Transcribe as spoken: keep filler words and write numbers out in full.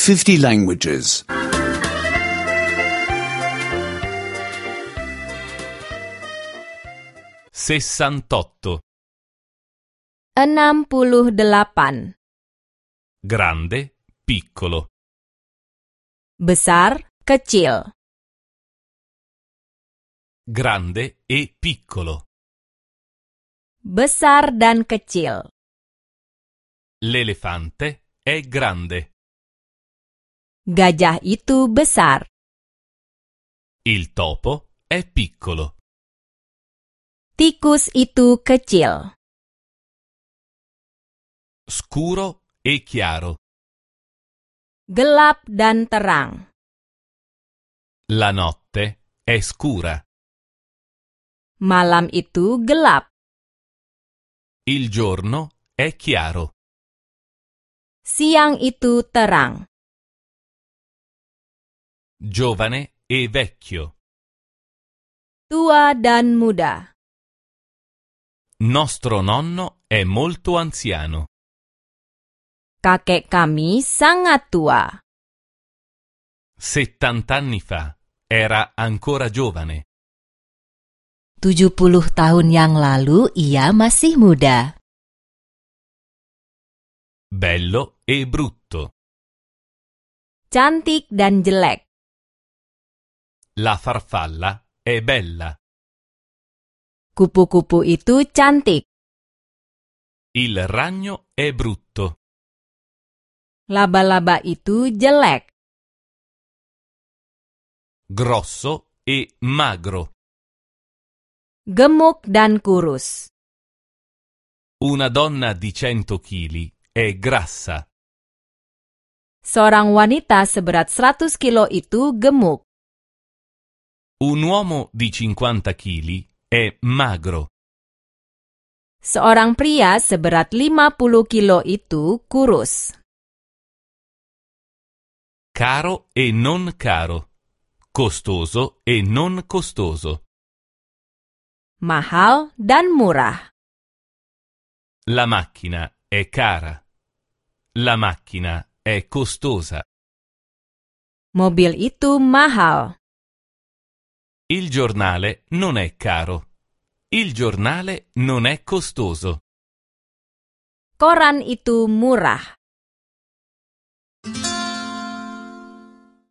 fifty languages. sessantotto. enam puluh delapan. Grande, piccolo. Besar, kecil. Grande e piccolo. Besar dan kecil. L'elefante è grande. Gajah itu besar. Il topo è piccolo. Tikus itu kecil. Scuro e chiaro. Gelap dan terang. La notte è scura. Malam itu gelap. Il giorno è chiaro. Siang itu terang. Giovane e vecchio. Tua dan muda. Nostro nonno è molto anziano. Kakek kami sangat tua. Settant'anni fa era ancora giovane. tujuh puluh tahun yang lalu ia masih muda. Bello e brutto. Cantik dan jelek. La farfalla è bella. Kupu-kupu itu cantik. Il ragno è brutto. Laba-laba itu jelek. Grosso e magro. Gemuk dan kurus. Una donna di cento chili è grassa. Seorang wanita seberat seratus kilo itu gemuk. Un uomo di cinquanta chili è magro. Seorang pria seberat lima puluh kilo itu kurus. Caro e non caro. Costoso e non costoso. Mahal dan murah. La macchina è cara. La macchina è costosa. Mobil itu mahal. Il giornale non è caro. Il giornale non è costoso. Koran itu murah.